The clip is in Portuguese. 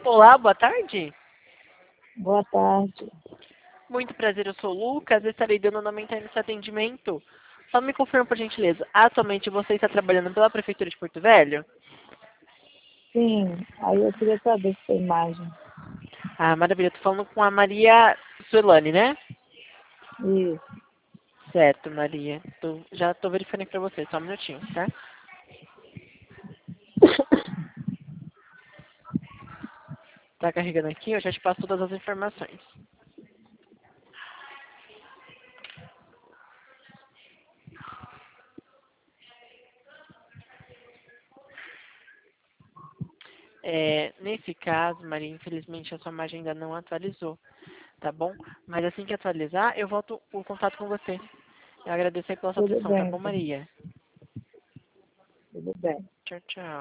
Olá, boa tarde. Boa tarde. Muito prazer, eu sou o Lucas, eu estarei dando andamento aí nesse atendimento. Só me confirma, por gentileza, atualmente você está trabalhando pela Prefeitura de Porto Velho? Sim, aí eu queria saber se tem imagem. Ah, maravilha, eu tô falando com a Maria Suelane, né? Isso. Certo, Maria. Já tô verificando aí pra você, só um minutinho, tá? Tá carregando aqui, eu já te passo todas as informações. Nesse caso, Maria, infelizmente a sua imagem ainda não atualizou, tá bom? Mas assim que atualizar, eu volto o contato com você. Eu agradeço aí pela sua Tudo atenção, tá bem, bom, então. Maria? Tudo bem. Tchau, tchau.